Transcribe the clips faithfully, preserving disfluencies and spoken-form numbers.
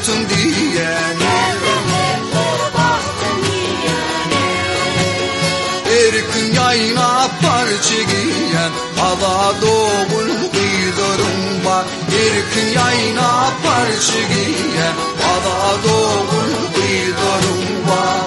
bahtın diyeni. Erkin yayına parça giyen hava doğul kıyılarım var. Erkin yayına parça giyen hava doğul kıyılarım var.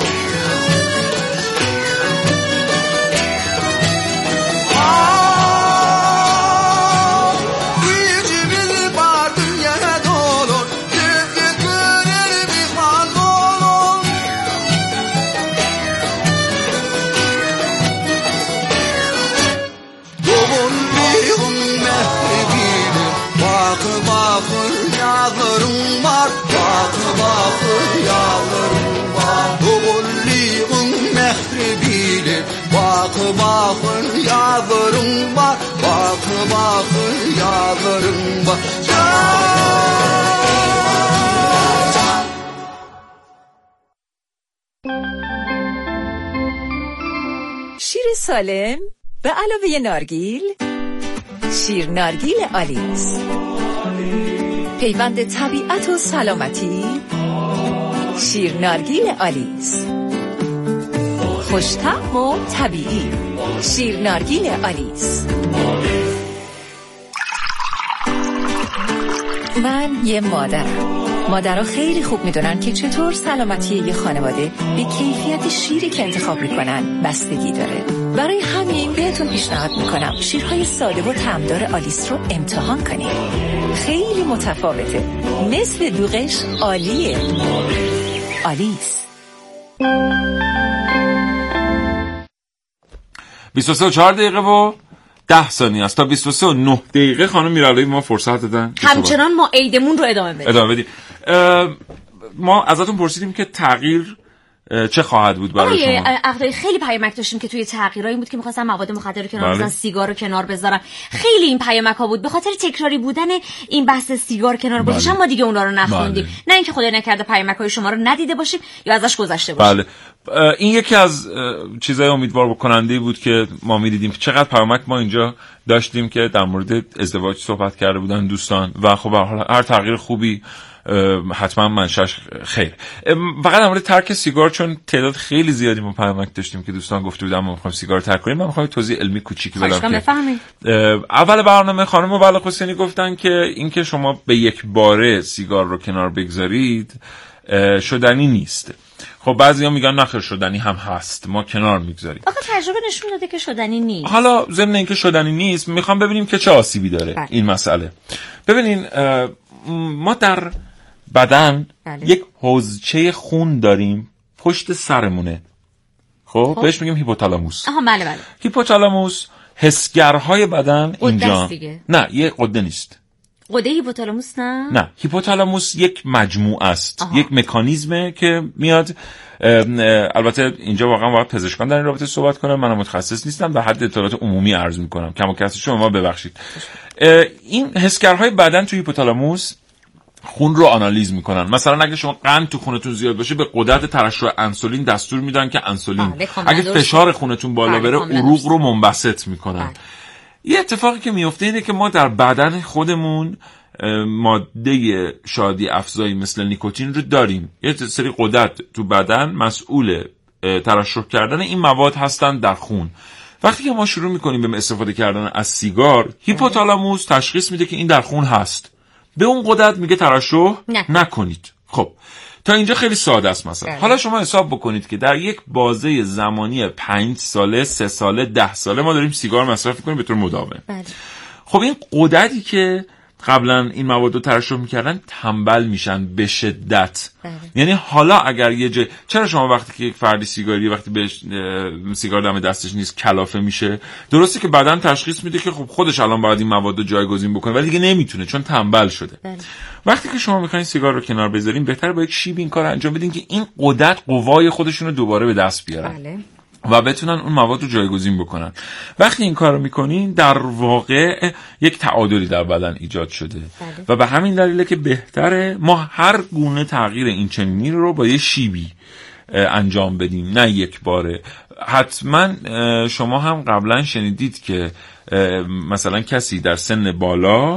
Bakı bakın yağlarım var, bakı bakın yağlarım var. شیر سالم به علاوه نارگیل، شیر نارگیل آلیس، پیوند طبیعت و سلامتی. شیر نارگیل آلیس، خوش‌طعم و طبیعی. شیر نارگیل آلیس. من یه مادرم. مادرها خیلی خوب میدونن که چطور سلامتی یه خانواده به کیفیت شیری که انتخاب میکنن بستگی داره. برای همین بهتون پیشنهاد میکنم شیرهای ساده و طعمدار آلیس رو امتحان کنید. خیلی متفاوته، مثل دوغش عالیه. آلیس. بیست و سه و چهار دقیقه و ده ثانیه است تا بیست و سه و نه دقیقه خانم میرالویی ما فرصت دادن همچنان ما عیدمون رو ادامه بدیم. ادامه بدیم. ما ازتون پرسیدیم که تغییر چه خواهد بود برای شما؟ عقدای خیلی پیامک داشتیم که توی تغییرایی بود که می‌خواستن مواد مخدر رو کنار بذارن، سیگار رو کنار بذارن. خیلی این پیامک ها بود. به خاطر تکراری بودن این بحث سیگار کنار گذاشتن ما دیگه اونا رو نخوندیم. نه اینکه خدای نکرده پیامک های شما رو ندیده باشیم یا ازش گذشته باشیم. بله. این یکی از چیزای امیدوار کننده بود که ما می‌دیدیم که چقدر پیامک ما اینجا داشتیم که در مورد ازدواج صحبت کرده بودن دوستان و خب به هر حال هر تغییر خوبی حتما منشأش خیر. فقط در مورد ترک سیگار چون تعداد خیلی زیادی ما پیامک داشتیم که دوستان گفته بودن ما می‌خوایم سیگار ترک کنیم، من می‌خوام توضیح علمی کوچیکی بدم که اول برنامه خانم مبلغ حسینی گفتن که اینکه شما به یک باره سیگار رو کنار بگذارید شدنی نیست. خب بعضیا میگن نخیر شدنی هم هست، ما کنار میگذاریم. آخه تجربه نشون داده که شدنی نیست. حالا ضمن اینکه شدنی نیست میخوام ببینیم که چه آسیبی داره بله. این مسئله. ببینین ما در بدن بله. یک حوضچه خون داریم پشت سرمونه. خب, خب. بهش میگیم هیپوتالاموس. آها بله بله. هیپوتالاموس حسگرهای بدن اینجا. نه یه قده نیست. قده هیپوتالاموس نه؟ نه، هیپوتالاموس یک مجموعه است. آها. یک مکانیزمه که میاد البته اینجا واقعا باید پزشکان در این رابطه صحبت کنم، من متخصص نیستم، در حد اطلاعات عمومی عرض میکنم، کم و کسری شما ببخشید. این حسگرهای بدن توی هیپوتالاموس خون رو آنالیز میکنن. مثلا اگه شما قند تو خونتون زیاد باشه به غدد ترشح انسولین دستور میدن که انسولین، اگه فشار خونتون بالا بره عروق رو منبسط میکنن. یه اتفاقی که میفته اینه که ما در بدن خودمون ماده شادی افزایی مثل نیکوتین رو داریم. یه سری غدد تو بدن مسئول ترشح کردن این مواد هستن در خون. وقتی که ما شروع میکنیم به استفاده کردن از سیگار، هیپوتالاموس تشخیص میده که این در خون هست، به اون غدد میگه ترشح نکنید. خب تا اینجا خیلی ساده است. مثلا ده. حالا شما حساب بکنید که در یک بازه زمانی پنج ساله، سه ساله، ده ساله ما داریم سیگار مصرف میکنیم به طور مداوم. خب این غددی که قبلا این مواد رو ترشح میکردن تنبل میشن به شدت. بله. یعنی حالا اگر یه جای چرا شما وقتی که یک فردی سیگاری وقتی بهش سیگار دم دستش نیست کلافه میشه، درسته که بدن تشخیص میده که خب خودش الان باید این مواد رو جایگزین بکنه ولی دیگه نمیتونه چون تنبل شده. بله. وقتی که شما میخواین سیگار رو کنار بذارین بهتره با یک شیب این کار انجام بدین که این غدد قوای خودشون رو دوباره به دست بیارن. بله. و بتونن اون مواد رو جایگزین بکنن. وقتی این کارو میکنین در واقع یک تعادلی در بدن ایجاد شده. بله. و به همین دلیله که بهتره ما هر گونه تغییر این چنینی رو با یه شیبی انجام بدیم، نه یک باره. حتما شما هم قبلا شنیدید که مثلا کسی در سن بالا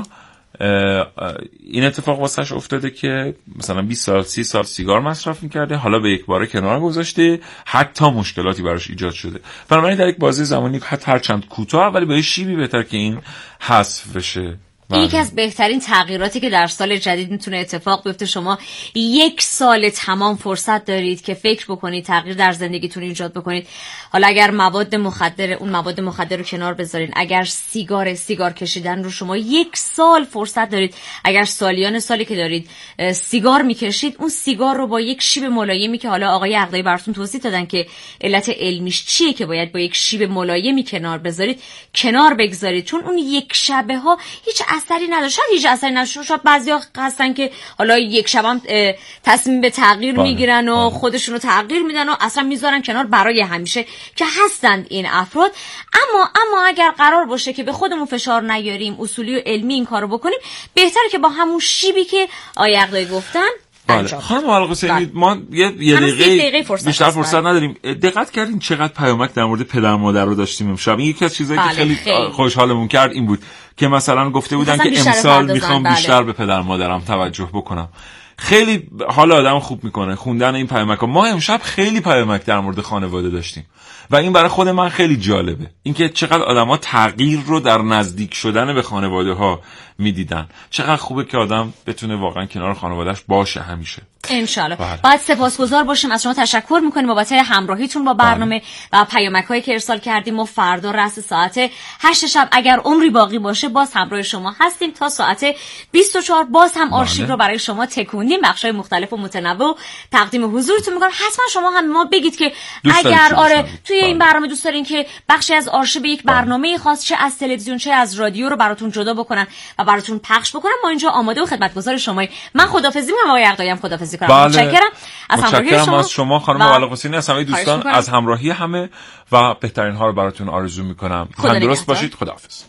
این اتفاق واسش افتاده که مثلا بیست سال سی سال سیگار مصرف میکرده، حالا به یک باره کنار گذاشته، حتی مشکلاتی براش ایجاد شده. بنابراین در یک بازه زمانی حتی هر چند کوتاه ولی به شیبی بهتر که این حذف بشه. این یکی از بهترین تغییراتی که در سال جدید میتونه اتفاق بیفته. شما یک سال تمام فرصت دارید که فکر بکنید، تغییر در زندگیتون ایجاد بکنید. حالا اگر مواد مخدر، اون مواد مخدر رو کنار بذارین. اگر سیگار سیگار کشیدن رو شما یک سال فرصت دارید. اگر سالیان سالی که دارید سیگار میکشید، اون سیگار رو با یک شیب ملایمی که حالا آقای عقدایی براتون توضیح دادن که علت علمیش چیه که باید با یک شیب ملایمی کنار بذارید، کنار بگذارید، چون اون یک شبه ها هیچ اثری نداره. شاید هیچ اثری نداره. شاید بعضیا هستن که حالا یک شبم تصمیم به تغییر بله. میگیرن و خودشون رو تغییر میدن و اصلا میذارن کنار برای همیشه، که هستند این افراد. اما اما اگر قرار باشه که به خودمون فشار نیاریم، اصولی و علمی این کارو بکنیم، بهتره که با همون شیبی که آقای عقدایی گفتن. بله خانم القصینی، ما یه یه دقیقه بیشتر فرصت نداریم. دقت کردین چقدر پیامک در مورد پدر مادر رو داشتیم امشب؟ این یکی از چیزایی بله. که خیلی, خیلی خوشحالمون کرد این بود که مثلا گفته بودن که امسال میخوام بله. بیشتر به پدر مادرم توجه بکنم. خیلی حال آدم خوب میکنه خوندن این پیامک ها. ما امشب خیلی پیامک در مورد خانواده داشتیم و این برای خود من خیلی جالبه، اینکه چقدر آدم‌ها تغییر رو در نزدیک شدن به خانواده ها میدیدن. چقدر خوبه که آدم بتونه واقعا کنار خانواده‌اش باشه همیشه. انشالله. باید سپاسگزار باشیم از شما، تشکر میکنیم بابت همراهیتون با برنامه بله. و پیامک‌هایی که ارسال کردیم. و فردا رأس ساعت هشت شب اگر عمری باقی باشه باز همراه شما هستیم تا ساعت بیست و چهار. باز هم آرشیو بله. رو برای شما تکوندیم، بخشای مختلف و متنوع تقدیم حضورتون میکنم. حتما شما هم ما بگید که اگر آره توی بله. این برنامه دوست دارین که بخشی از آرشیو یک برنامه خاص، چه از تلویزیون چه از رادیو، رو براتون جدا بکنن و براتون پخش بکنن، ما اینجا آماده و خدمتگزار شماییم. من خداحافظی می‌کنم، آقای عقدایی هم خداحافظی کنم. بله. متشکرم از همراهی شما. از شما خانم القصینی، از همه دوستان، از همراهی همه و بهترین ها رو براتون آرزو میکنم. تندرست باشید. خداحافظ.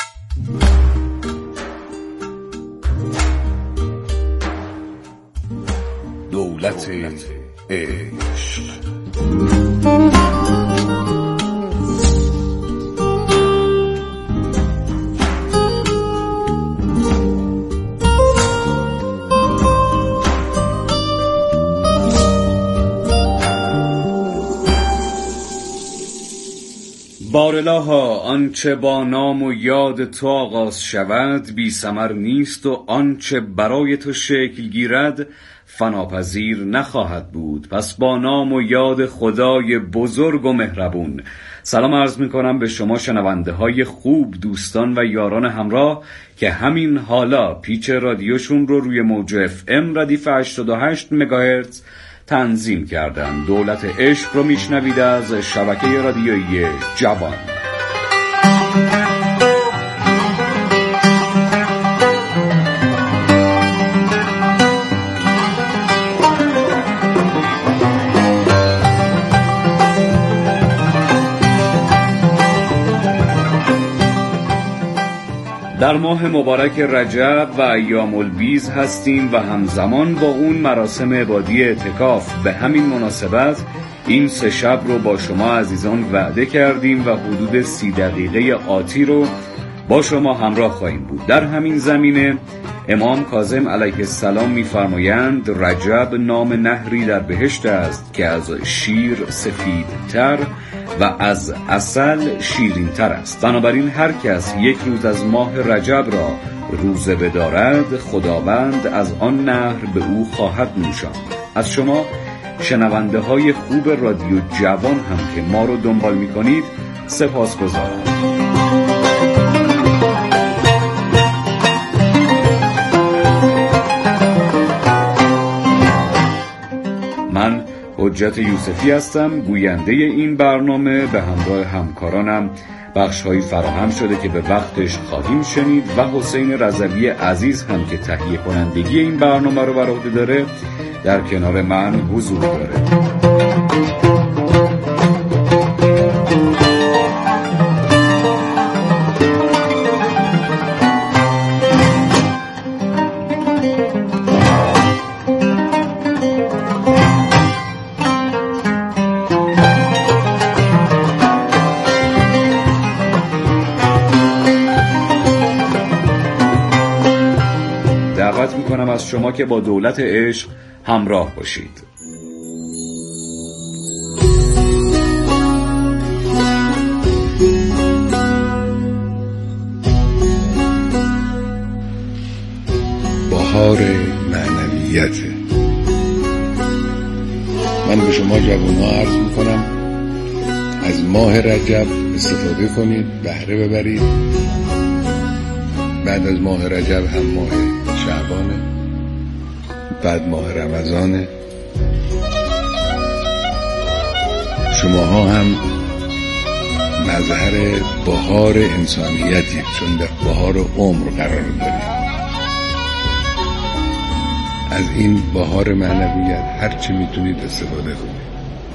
دولت عشق. بارالها آنچه با نام و یاد تو آغاز شود بی ثمر نیست و آنچه برای تو شکل گیرد فناپذیر نخواهد بود. پس با نام و یاد خدای بزرگ و مهربون سلام عرض می کنم به شما شنونده های خوب، دوستان و یاران همراه که همین حالا پیچ رادیوشون رو روی موج اف ام ردیف هشتاد و هشت مگاهرتز تنظیم کردن. دولت عشق رو میشنوید از شبکه رادیویی جوان. در ماه مبارک رجب و ایام البیض هستیم و همزمان با اون مراسم عبادی اعتکاف. به همین مناسبت این سه شب رو با شما عزیزان وعده کردیم و حدود سی دقیقه آتی رو با شما همراه خواهیم بود. در همین زمینه امام کاظم علیه السلام می‌فرمایند رجب نام نهری در بهشت است که از شیر سفیدتر و از عسل شیرین‌تر است. بنابراین هر کس یک روز از ماه رجب را روزه بدارد خداوند از آن نهر به او خواهد نوشاند. از شما شنونده های خوب رادیو جوان هم که ما رو دنبال می‌کنید سپاسگزارم. من حجت یوسفی هستم، گوینده این برنامه. به همراه همکارانم بخش‌هایی فراهم شده که به وقتش خواهیم شنید و حسین رضوی عزیز هم که تهیه کنندگی این برنامه رو بر عهده داره در کنار من حضور داره. از شما که با دولت عشق همراه باشید. بهار معنویت. من به شما جوان‌ها عرض میکنم از ماه رجب استفاده کنید، بهره ببرید. بعد از ماه رجب هم ماه شعبانه، بعد ماه رمضانه. شماها هم مظهر بهار انسانیتی، چون در بهار عمر قرار دارید. از این بهار معنویت هر چی میتونید استفاده کنید.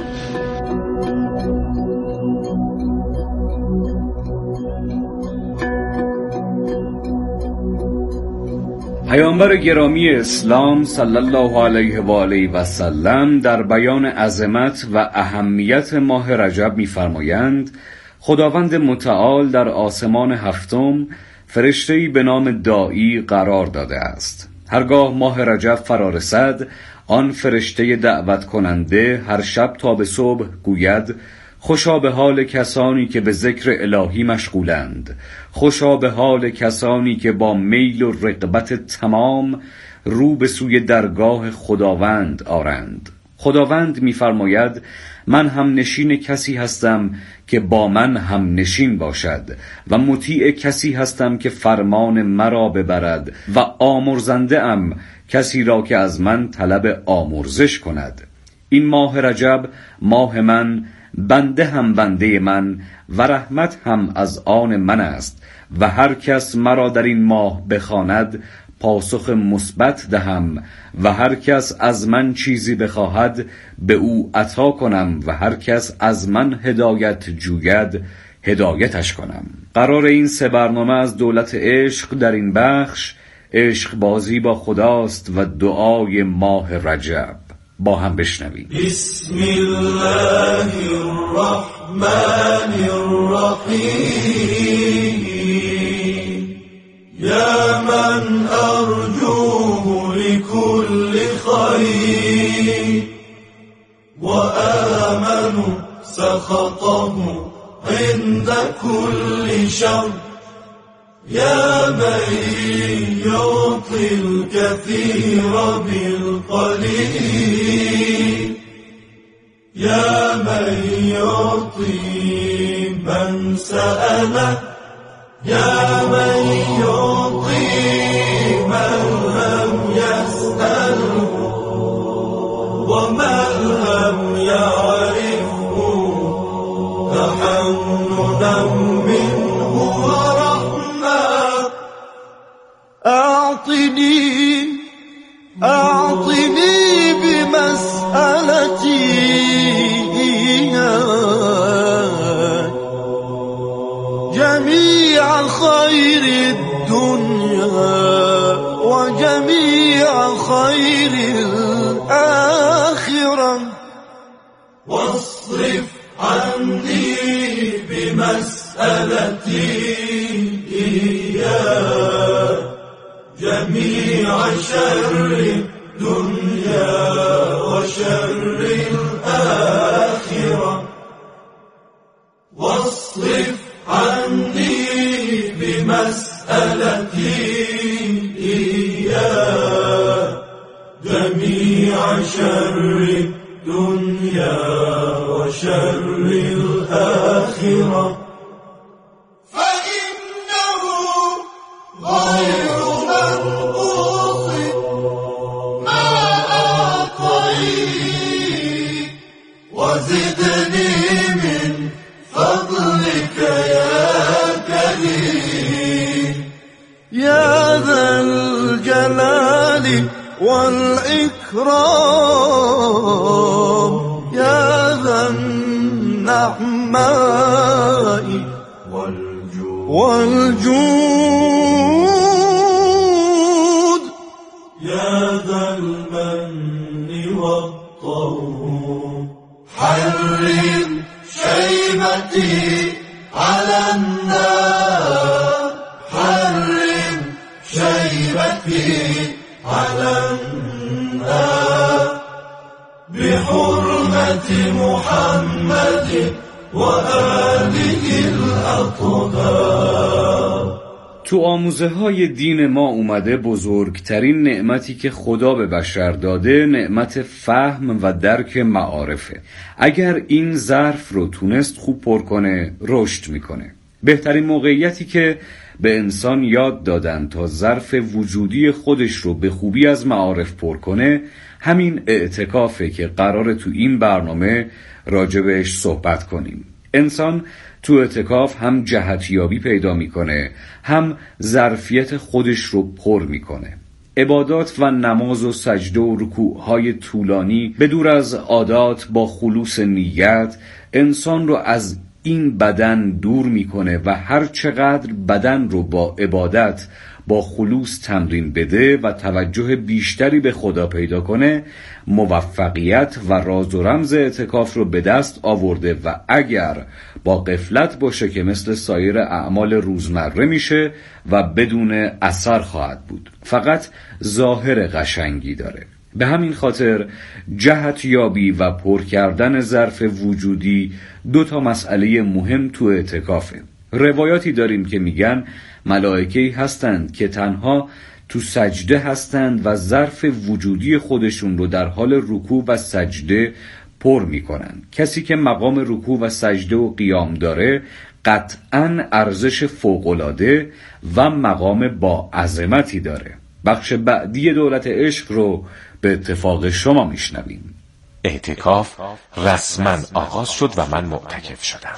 پیامبر گرامی اسلام صلی الله علیه و آله و سلم در بیان عظمت و اهمیت ماه رجب می‌فرمایند خداوند متعال در آسمان هفتم فرشته‌ای به نام داعی قرار داده است. هرگاه ماه رجب فرا رسد، آن فرشته دعوت کننده هر شب تا به صبح گوید خوشا به حال کسانی که به ذکر الهی مشغولند، خوشا به حال کسانی که با میل و رغبت تمام رو به سوی درگاه خداوند آرند. خداوند می‌فرماید من هم نشین کسی هستم که با من هم نشین باشد و مطیع کسی هستم که فرمان مرا ببرد و آمرزنده ام کسی را که از من طلب آمرزش کند. این ماه رجب ماه من، بنده هم بنده من و رحمت هم از آن من است و هر کس مرا در این ماه بخواند پاسخ مثبت دهم و هر کس از من چیزی بخواهد به او عطا کنم و هر کس از من هدایت جوید هدایتش کنم. قرار این سه برنامه از دولت عشق در این بخش عشق بازی با خداست و دعای ماه رجب. با هم بشنویم. بسم الله الرحمن الرحیم یا من ارجوه لكل خیر و آمن سخطه عند كل شر يا من يعطي الكثير بالقليل يا من يعطي من سأله يا من يعطي من لم يسأله ومن لم يعرفه تحننا منه أعطني أعطني بمسألتي جميع خير الدنيا وجميع خير الآخرة واصرف عني بمسألتي إياه جميع شر الدنيا وشر الآخرة واصرف عني بمسألتي إياه جميع شر الدنيا وشر الآخرة فإنه غير وزدني من فضلك يا كريم يا ذا الجلال والإكرام يا ذا النعماء والجود يا ذا المن والطول حرم شيبتي على النار حرم شيبتي علنا بحرمة محمد وآله الأطهار. تو آموزه های دین ما اومده بزرگترین نعمتی که خدا به بشر داده نعمت فهم و درک معارفه. اگر این ظرف رو تونست خوب پر کنه رشد میکنه. بهترین موقعیتی که به انسان یاد دادن تا ظرف وجودی خودش رو به خوبی از معارف پر کنه همین اعتکافه که قراره تو این برنامه راجبش صحبت کنیم. انسان تو اعتکاف هم جهتیابی پیدا میکنه هم ظرفیت خودش رو پر میکنه. عبادات و نماز و سجده و رکوعهای طولانی بدور از عادات با خلوص نیت انسان رو از این بدن دور میکنه و هر چقدر بدن رو با عبادت با خلوص تمرین بده و توجه بیشتری به خدا پیدا کنه موفقیت و راز و رمز اعتکاف رو به دست آورده و اگر با غفلت باشه که مثل سایر اعمال روزمره میشه و بدون اثر خواهد بود. فقط ظاهر قشنگی داره. به همین خاطر جهت یابی و پر کردن ظرف وجودی دو تا مسئله مهم تو اعتکافه. روایاتی داریم که میگن ملائکه‌ای هستند که تنها تو سجده هستند و ظرف وجودی خودشون رو در حال رکوع و سجده پر میکنن. کسی که مقام رکوع و سجده و قیام داره قطعاً ارزش فوق‌العاده و مقام با عظمتی داره. بخش بعدی دولت عشق رو به اتفاق شما میشنویم. اعتکاف رسما آغاز شد و من معتکف شدم.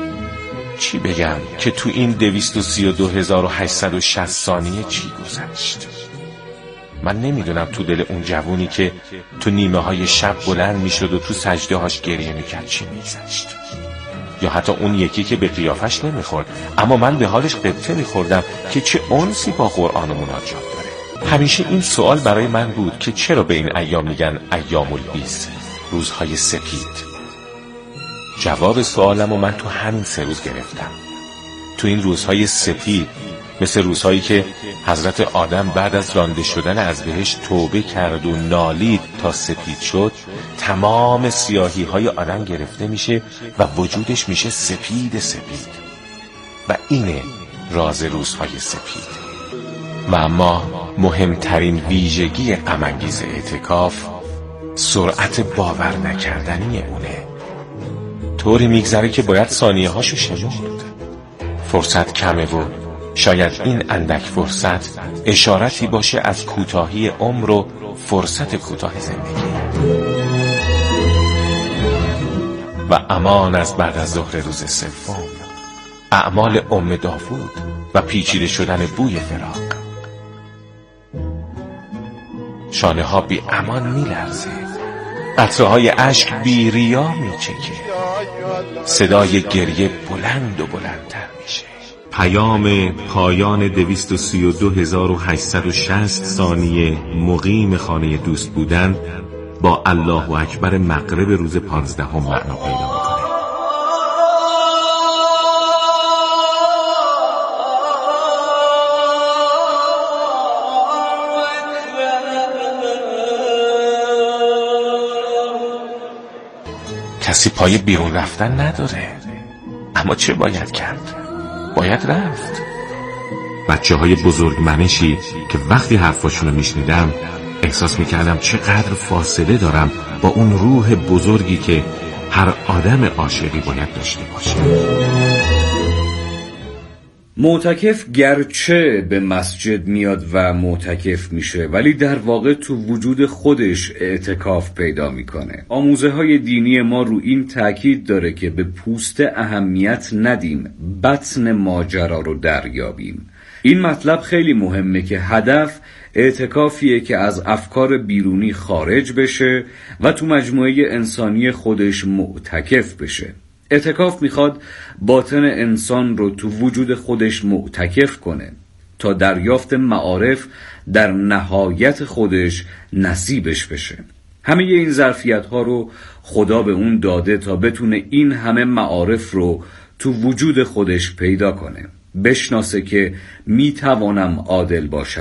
چی بگم که تو این دویست و سی و دو هزار و هشتصد و شصت ثانیه چی گذشت؟ من نمیدونم تو دل اون جوونی که تو نیمه های شب بلند میشد و تو سجده هاش گریه میکرد چی میگذشت، یا حتی اون یکی که به قیافش نمیخورد اما من به حالش قبطه میخوردم که چه انسی با قرآن و مناجات داره. همیشه این سوال برای من بود که چرا به این ایام میگن ایام البیض، روزهای سپید. جواب سوالمو من تو همین سه روز گرفتم. تو این روزهای سپید، مثل روزهایی که حضرت آدم بعد از رانده شدن از بهشت توبه کرد و نالید تا سپید شد، تمام سیاهی های آدم گرفته میشه و وجودش میشه سپید سپید و اینه راز روزهای سپید. و اما مهمترین ویژگی غم‌انگیز اعتکاف سرعت باور نکردنی اونه. طوری میگذره که باید ثانیه هاشو شمرد. فرصت کمه و شاید این اندک فرصت اشارتی باشه از کوتاهی عمر و فرصت کوتاه زندگی. و امان از بعد از ظهر روز سوم، اعمال ام داوود و پیچیده شدن بوی فراق. شانه ها بی امان می لرزه، قطره های اشک بی ریا می چکه، صدای گریه بلند و بلندتر میشه. پیام پایان دویست و سی و دو هزار و هشتصد و شصت ثانیه مقیم خانه دوست بودن با الله اکبر مغرب روز پانزدهم معنا پیدا میکنه. کسی پای بیرون رفتن نداره، اما چه باید کرد؟ باید رفت. بچه های بزرگ منشی که وقتی حرفاشونو میشنیدم احساس میکردم چقدر فاصله دارم با اون روح بزرگی که هر آدم عاشقی باید داشته باشه. معتکف گرچه به مسجد میاد و معتکف میشه ولی در واقع تو وجود خودش اعتکاف پیدا میکنه. آموزه های دینی ما رو این تاکید داره که به پوست اهمیت ندیم، بطن ماجرا رو دریابیم. این مطلب خیلی مهمه که هدف اعتکافیه که از افکار بیرونی خارج بشه و تو مجموعه انسانی خودش معتکف بشه. اعتکاف میخواد باطن انسان رو تو وجود خودش معتکف کنه تا دریافت معارف در نهایت خودش نصیبش بشه. همه این ظرفیت ها رو خدا به اون داده تا بتونه این همه معارف رو تو وجود خودش پیدا کنه. بشناسه که میتوانم عادل باشم،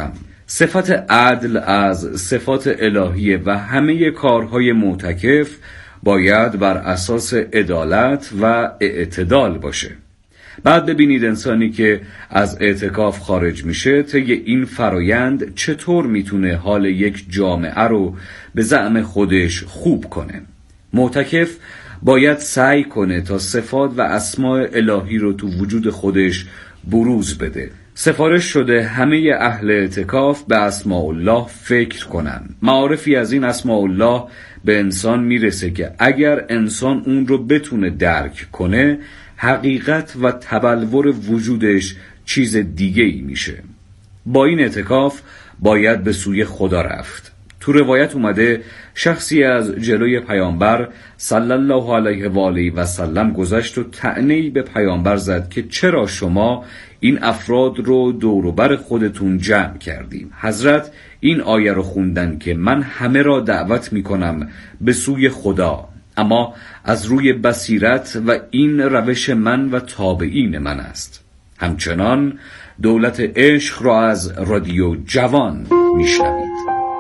صفت عدل از صفات الهیه و همه کارهای معتکف باید بر اساس عدالت و اعتدال باشه. بعد ببینید انسانی که از اعتکاف خارج میشه طی این فرایند چطور میتونه حال یک جامعه رو به زعم خودش خوب کنه. معتکف باید سعی کنه تا صفات و اسماء الهی رو تو وجود خودش بروز بده. سفارش شده همه اهل اعتکاف به اسماء الله فکر کنن. معارفی از این اسماء الله به انسان میرسه که اگر انسان اون رو بتونه درک کنه، حقیقت و تبلور وجودش چیز دیگه ای میشه. با این اعتکاف باید به سوی خدا رفت. تو روایت اومده شخصی از جلوی پیامبر صلی الله علیه و آله و سلم گذشت و طعنه‌ای به پیامبر زد که چرا شما این افراد رو دور و بر خودتون جمع کردیم. حضرت این آیه رو خوندن که من همه را دعوت میکنم به سوی خدا، اما از روی بصیرت و این روش من و تابعین من است. همچنان دولت عشق را از رادیو جوان میشنوید.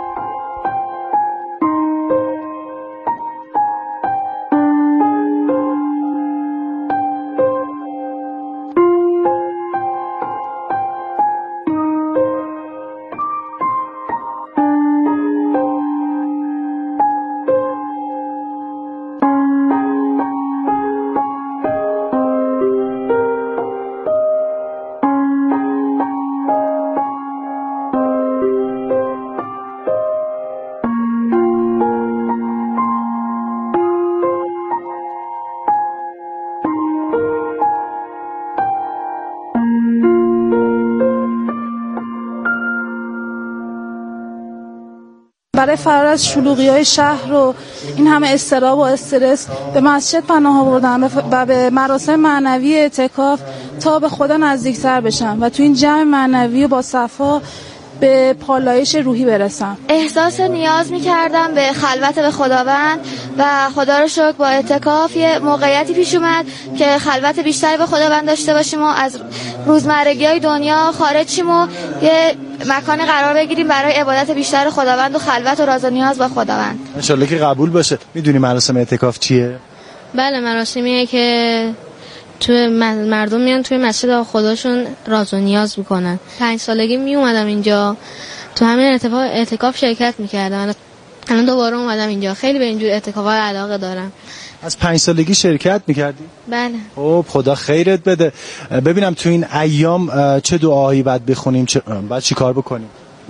برای فرار از شلوغی‌های شهر و این همه اضطراب و استرس به مسجد پناه آوردم و به مراسم معنوی اعتکاف تا به خدا نزدیکتر بشم و تو این جمع معنوی با صفا به پالایش روحی برسم. احساس نیاز می‌کردم به خلوت به خداوند و خدا رو شکر با اعتکاف یه موقعیتی پیش اومد که خلوت بیشتری به خداوند داشته باشیم و از روزمرگی‌های دنیا خارج شیم و یه مکان قرار بگیریم برای عبادت بیشتر خداوند و خلوت و راز و نیاز با خداوند. ان شاءالله که قبول باشه. میدونی مراسم اعتکاف چیه؟ بله، مراسمیه که تو مردم میان توی مسجد خداشون راز و نیاز میکنن. پنج سالگی می اومدم اینجا تو همین اتفاق اعتکاف شرکت میکردم. الان دوباره اومدم اینجا. خیلی به اینجور اعتکافات علاقه دارم. از پنج سالگی شرکت میکردی؟ بله. خب خدا خیرت بده. ببینم تو این ایام چه دعایی باید بخونیم، چه بعد چی کار بکنیم؟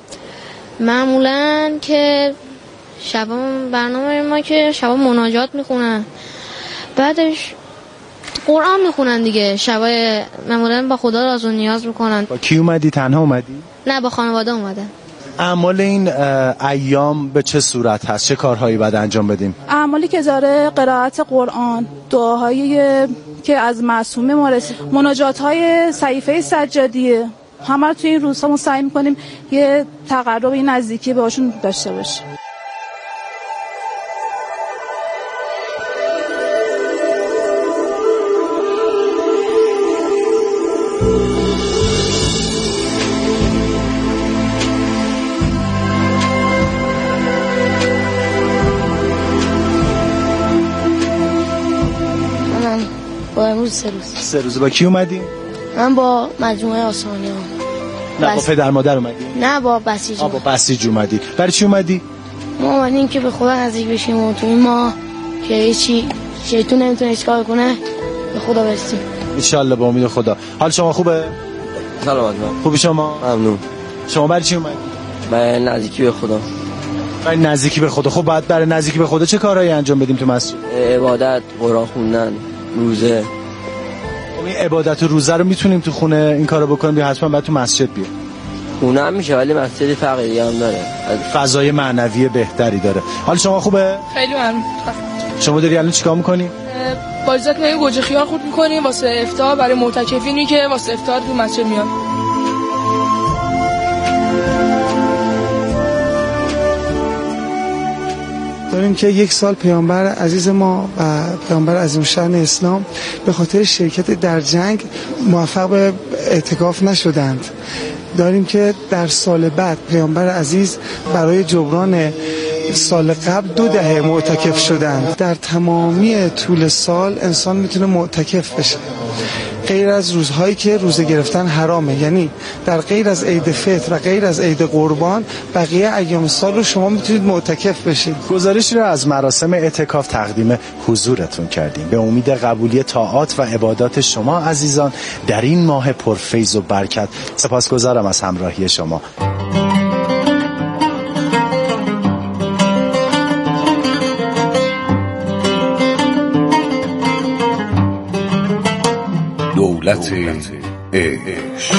معمولا که شبا برنامه ما که شبا مناجات میخونن، بعدش قرآن میخونن دیگه. شبای معمولا با خدا راز و نیاز میکنن. با کی اومدی؟ تنها اومدی؟ نه، با خانواده اومدم. اعمال این ایام به چه صورت هست؟ چه کارهایی باید انجام بدیم؟ اعمالی که داره قرائت قرآن، دعاهایی که از معصومه ما رسید، مناجات‌های صحیفه سجادیه، همه رو توی این روزها ما سعی می‌کنیم یه تقرب، این نزدیکی بهشون داشته باشیم. امروز سه روز. سه روز. با کی اومدی؟ من با مجموعه آسمانیان. نه بس... با پدر مادر اومدی؟ نه با بسیج. آه با بسیج اومدی. برای چی اومدی؟ ما اومدیم که به خدا نزدیک بشیم و تو این ما که هیچی شیطون نمیتونه اشکال کنه به خدا برسیم. ان شاء الله با امید خدا. حال شما خوبه؟ سلامت. خوبی شما؟ ممنون. شما برای چی اومدی؟ برای نزدیکی به خدا. برای نزدیکی به خدا. خب بعد برای نزدیکی به خدا چه کارهایی انجام بدیم تو مسجد؟ عبادت، قرآن خوندن، روزه. این عبادت و روزه رو میتونیم تو خونه این کارو بکنیم یا حتما باید تو مسجد بیایم؟ خونه هم میشه ولی مسجد فرق دیگه هم داره. فضای معنوی بهتری داره. حال شما خوبه؟ خیلی ممنون. شما داری الان چیکار می‌کنی؟ با عزت میایم گوجه خیار خورد می‌کنیم واسه افطار برای معتکفینی که واسه افطار تو مسجد میان. داریم که یک سال پیامبر عزیز ما و پیامبر عظیم شأن اسلام به خاطر شرکت در جنگ موفق به اعتکاف نشدند. داریم که در سال بعد پیامبر عزیز برای جبران سال قبل دو دهه معتکف شدن. در تمامی طول سال انسان میتونه معتکف بشه، غیر از روزهایی که روزه گرفتن حرامه. یعنی در غیر از عید فطر و غیر از عید قربان بقیه ایام سال رو شما میتونید معتکف بشید. گزارشی رو از مراسم اعتکاف تقدیم حضورتون کردیم به امید قبولی طاعات و عبادات شما عزیزان در این ماه پرفیض و برکت. سپاسگزارم از همراهی شما. دولت عشق.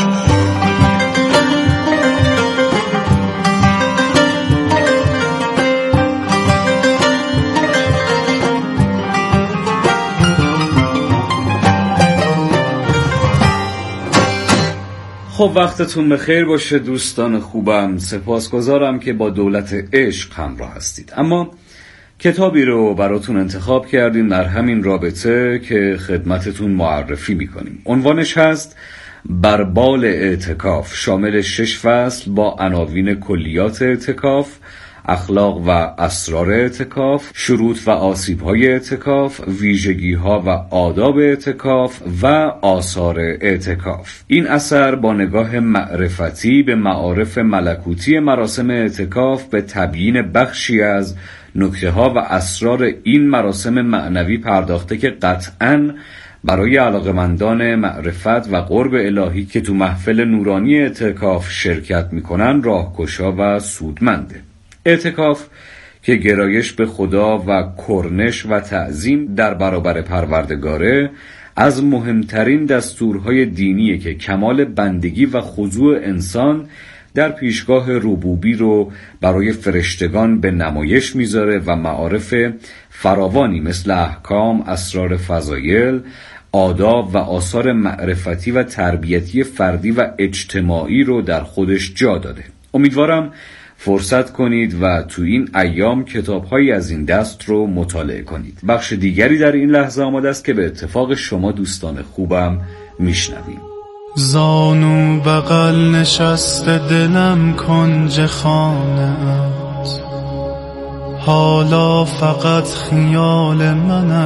خب وقتتون بخیر باشه دوستان خوبم. سپاسگزارم که با دولت عشق همراه هستید. اما کتابی رو براتون انتخاب کردیم در همین رابطه که خدمتتون معرفی میکنیم. عنوانش هست بر بال اعتکاف، شامل شش فصل با عناوین کلیات اعتکاف، اخلاق و اسرار اعتکاف، شروط و آسیب‌های اعتکاف، ویژگی‌ها و آداب اعتکاف و آثار اعتکاف. این اثر با نگاه معرفتی به معارف ملکوتی مراسم اعتکاف به تبیین بخشی از نکته‌ها و اسرار این مراسم معنوی پرداخته که قطعاً برای علاقمندان معرفت و قرب الهی که تو محفل نورانی اعتکاف شرکت میکنن راهگشا و سودمنده. اعتکاف که گرایش به خدا و کرنش و تعظیم در برابر پروردگاره از مهمترین دستورهای دینیه که کمال بندگی و خضوع انسان در پیشگاه ربوبی رو برای فرشتگان به نمایش میذاره و معارف فراوانی مثل احکام، اسرار فضایل، آداب و آثار معرفتی و تربیتی فردی و اجتماعی رو در خودش جا داده. امیدوارم فرصت کنید و تو این ایام کتاب‌هایی از این دست رو مطالعه کنید. بخش دیگری در این لحظه آماده است که به اتفاق شما دوستان خوبم میشنویم. زانو بغل نشسته دلم کنج خانه است، حالا فقط خیال من